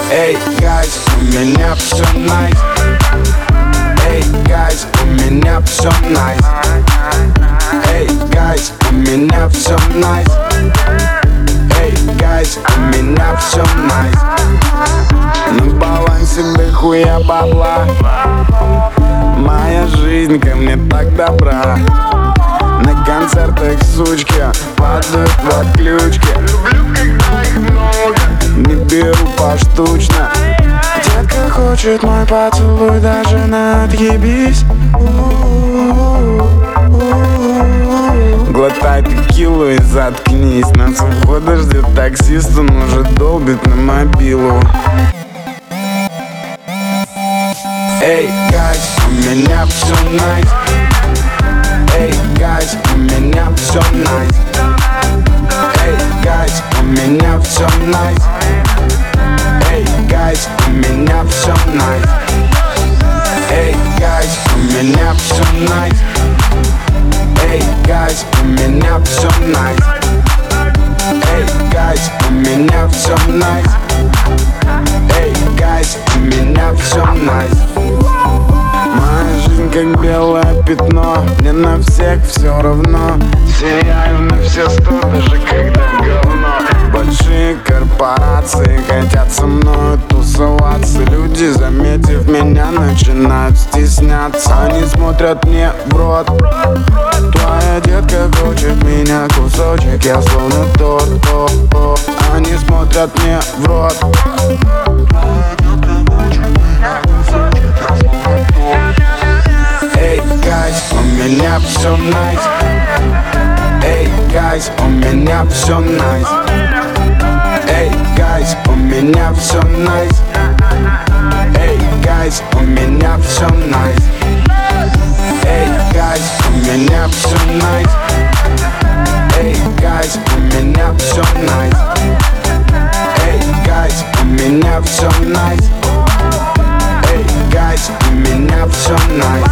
Эй, гайз, у меня все найс. Эй, гайз, у меня все найс. Эй, гайз, у меня все найс. Эй, гайз, у меня все найс. На балансе дохуя бабла. Моя жизнь ко мне так добра. На концертах сучки падают в отключки. Люблю, когда их много. Не беру поштучно. Детка хочет мой поцелуй, даже на отъебись. Глотай текилу и заткнись. Нас у входа ждет таксист, он уже долбит на мобилу. Эй, гайз, у меня все найс. Эй, гайз, у меня все найс. Эй, гайз, у меня все найс. Эй, гайз, у меня все найс. Эй, гайз, у меня все найс. Эй, гайз, у меня все найс. Эй, гайз, у меня все найс. Эй, гайз, у меня все найс. Моя жизнь как белое пятно, мне на всех все равно. Сияю на все сто, даже когда говно. Большие корпорации хотят со мной тусоваться. Люди, заметив меня, начинают стесняться. Они смотрят мне в рот. Твоя детка хочет меня кусочек, я словно торт. Они смотрят мне в рот. Эй, гайз, у меня все найс. Эй, гайз, у меня все найс. Эй, гайз, у меня все найс. Эй, гайз, у меня все найс. Эй, гайз, у меня все найс. Эй, гайз, у меня все найс. Эй, гайз, у меня все найс. Эй, гайз, у меня все найс.